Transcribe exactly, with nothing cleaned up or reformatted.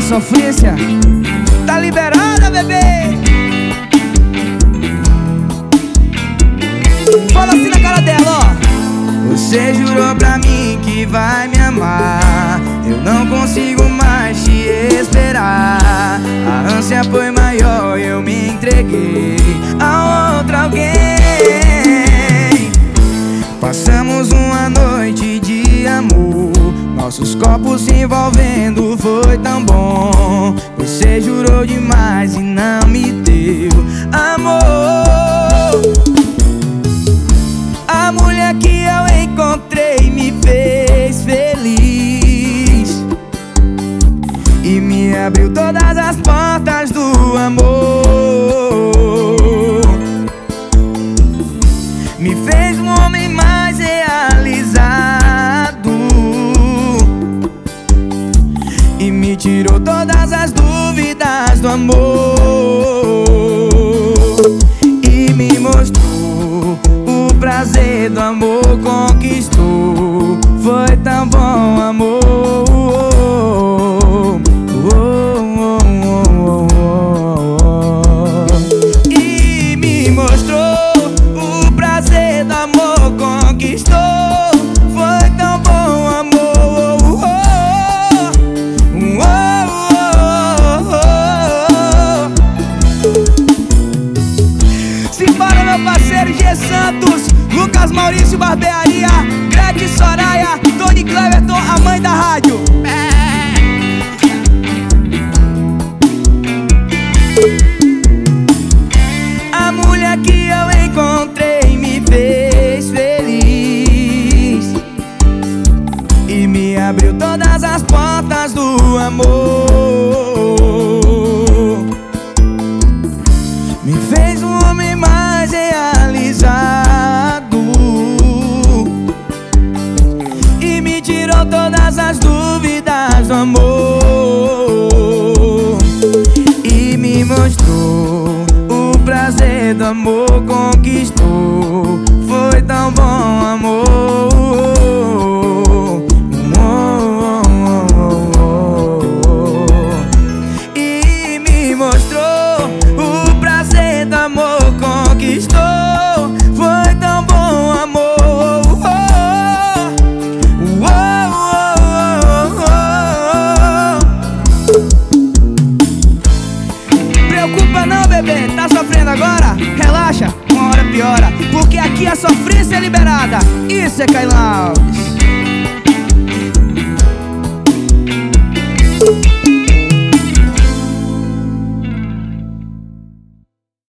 sofrência tá liberada, bebê. Fala assim na cara dela, ó. Você jurou pra mim que vai me amar, eu não consigo mais te esperar. A ânsia foi maior e eu me entreguei a outro alguém. Passamos uma noite de amor, nossos corpos se envolvendo, foi tão bom. Você jurou demais e não me deu amor. A mulher que eu encontrei me fez feliz e me abriu todas as portas do amor. Me fez um homem mais realizado e me tirou todas as dúvidas do amor. E me mostrou o prazer do amor, conquistou. Foi tão bom, amor. E me mostrou o prazer do amor, conquistou. Foi tão bom, amor. Simbora, meu parceiro G Santos, Lucas Maurício Barbearia, Greg Soraya, Tony Cleverton, a mãe da rádio. A mulher que eu encontrei me fez feliz e me abriu todas as portas do amor. Me fez um homem mais realizado e me tirou todas as dúvidas do amor. E me mostrou o prazer do amor, conquistou. Foi tão bom, amor. E me mostrou o prazer do amor, conquistou. Foi tão bom, amor. Preocupa não, bebê, tá sofrendo agora? Relaxa, uma hora piora, porque aqui a sofrência é liberada. Isso é Kailão.